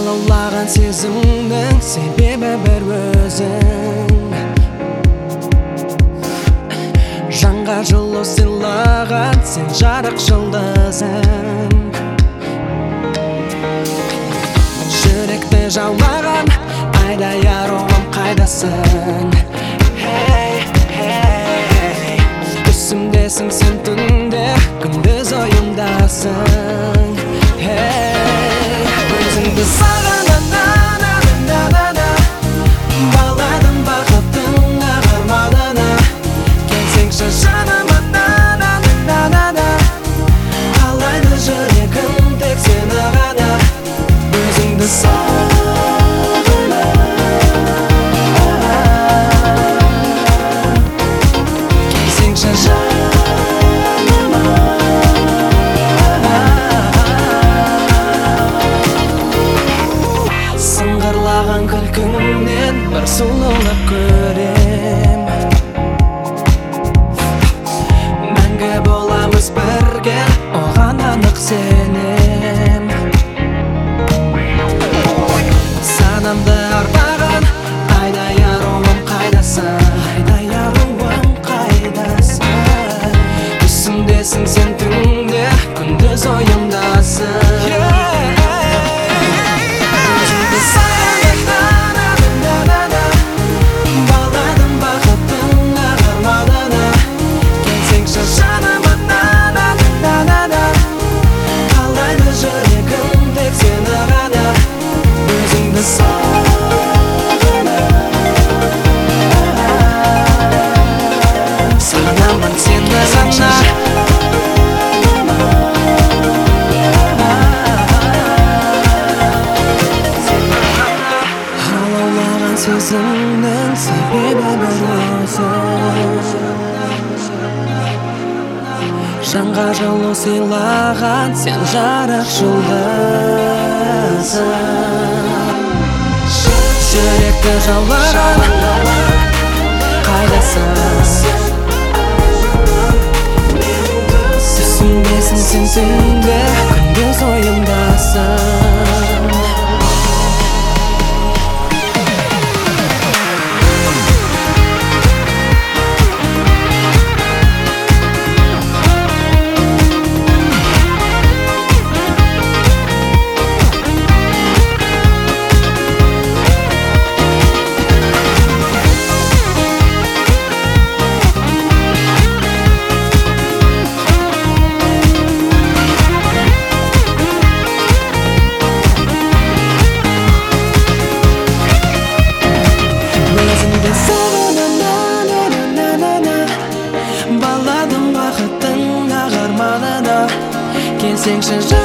алаулаған сезімнің себебі бір өзің. Жанға жылу сыйлаған сен жарық жұлдызым. Жүректі жаулаған айдай аруым қайдасың? Түсімдесің сен түнде, күндіз ойымдасың. Өзіңді сағынып баладым бақыттың ақ-арманына. Келсеңші жаныма қалайды жүрегім тек сені ғана. Өзіңді келсеңші жаныма. Сыңғырлаған күлкіңнен бір сұлулық көрем. Мәңгі боламыз бірге, оған анық сенем. Санамды арбаған айдай аруым қайдасың? Айдай аруым қайдасың? Түсімдесің сен түнде, күндіз ойымдасың. Баладым бақыттың ақ-арманына. Келсеңші жаныма қалайды жүрегім тек сені ғана. Өзіңді сағынамын сені ғана. Алаулаған сезімнің себебі бір өзің. Жанға жылу сыйлаған сен жарық жұлдызым. Жүректі жаулаған қайдасың? Түсімдесің сен түнде, күндіз ойымдасың. Баладым бақыттың ақ-арманына. Келсеңші